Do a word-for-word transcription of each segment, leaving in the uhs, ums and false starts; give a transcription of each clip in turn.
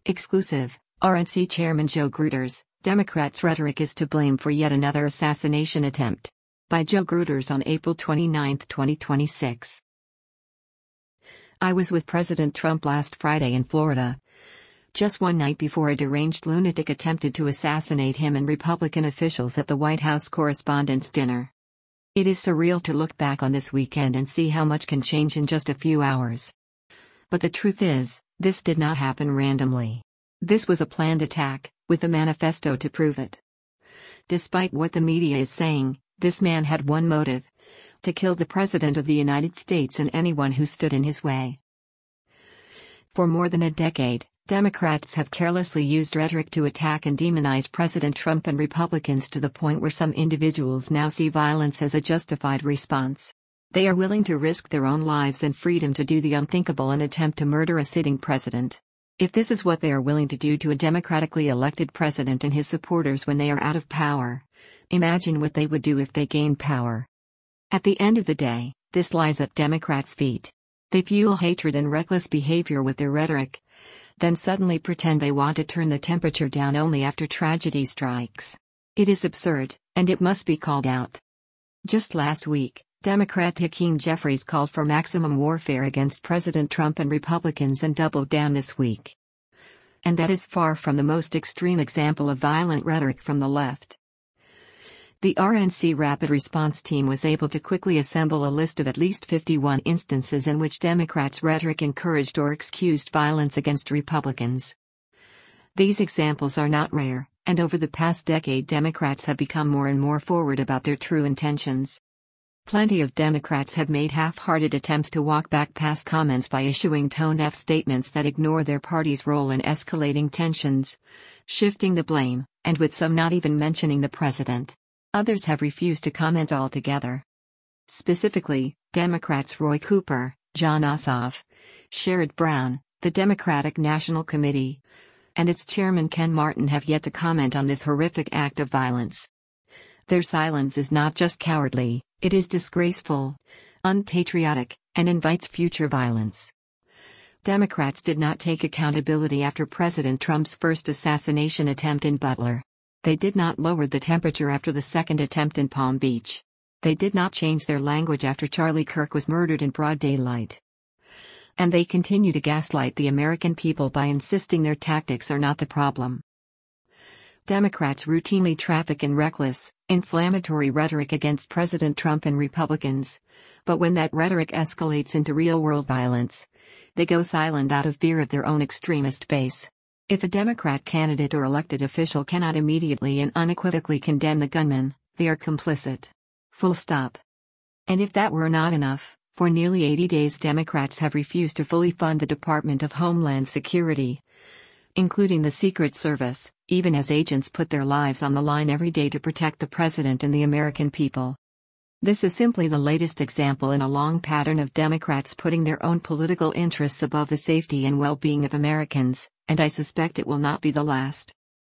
Exclusive, R N C Chairman Joe Gruters, Democrats' rhetoric is to blame for yet another assassination attempt. By Joe Gruters on April twenty-ninth, twenty twenty-six. I was with President Trump last Friday in Florida, just one night before a deranged lunatic attempted to assassinate him and Republican officials at the White House Correspondents' Dinner. It is surreal to look back on this weekend and see how much can change in just a few hours. But the truth is, this did not happen randomly. This was a planned attack, with a manifesto to prove it. Despite what the media is saying, this man had one motive: to kill the President of the United States and anyone who stood in his way. For more than a decade, Democrats have carelessly used rhetoric to attack and demonize President Trump and Republicans to the point where some individuals now see violence as a justified response. They are willing to risk their own lives and freedom to do the unthinkable and attempt to murder a sitting president. If this is what they are willing to do to a democratically elected president and his supporters when they are out of power, imagine what they would do if they gained power. At the end of the day, this lies at Democrats' feet. They fuel hatred and reckless behavior with their rhetoric, then suddenly pretend they want to turn the temperature down only after tragedy strikes. It is absurd, and it must be called out. Just last week, Democrat Hakeem Jeffries called for maximum warfare against President Trump and Republicans and doubled down this week. And that is far from the most extreme example of violent rhetoric from the left. The R N C Rapid Response Team was able to quickly assemble a list of at least fifty-one instances in which Democrats' rhetoric encouraged or excused violence against Republicans. These examples are not rare, and over the past decade Democrats have become more and more forward about their true intentions. Plenty of Democrats have made half-hearted attempts to walk back past comments by issuing tone-deaf statements that ignore their party's role in escalating tensions, shifting the blame, and with some not even mentioning the president. Others have refused to comment altogether. Specifically, Democrats Roy Cooper, Jon Ossoff, Sherrod Brown, the Democratic National Committee, and its chairman Ken Martin have yet to comment on this horrific act of violence. Their silence is not just cowardly, it is disgraceful, unpatriotic, and invites future violence. Democrats did not take accountability after President Trump's first assassination attempt in Butler. They did not lower the temperature after the second attempt in Palm Beach. They did not change their language after Charlie Kirk was murdered in broad daylight. And they continue to gaslight the American people by insisting their tactics are not the problem. Democrats routinely traffic in reckless, inflammatory rhetoric against President Trump and Republicans, but when that rhetoric escalates into real-world violence, they go silent out of fear of their own extremist base. If a Democrat candidate or elected official cannot immediately and unequivocally condemn the gunman, they are complicit. Full stop. And if that were not enough, for nearly eighty days Democrats have refused to fully fund the Department of Homeland Security, including the Secret Service, even as agents put their lives on the line every day to protect the president and the American people. This is simply the latest example in a long pattern of Democrats putting their own political interests above the safety and well-being of Americans, and I suspect it will not be the last.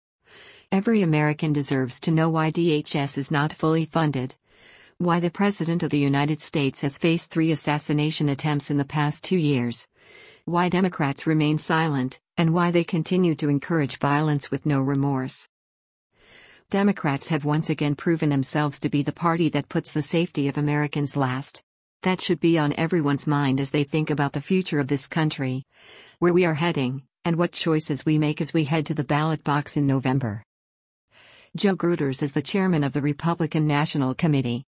Every American deserves to know why D H S is not fully funded, why the President of the United States has faced three assassination attempts in the past two years, why Democrats remain silent, and why they continue to encourage violence with no remorse. Democrats have once again proven themselves to be the party that puts the safety of Americans last. That should be on everyone's mind as they think about the future of this country, where we are heading, and what choices we make as we head to the ballot box in November. Joe Gruters is the chairman of the Republican National Committee.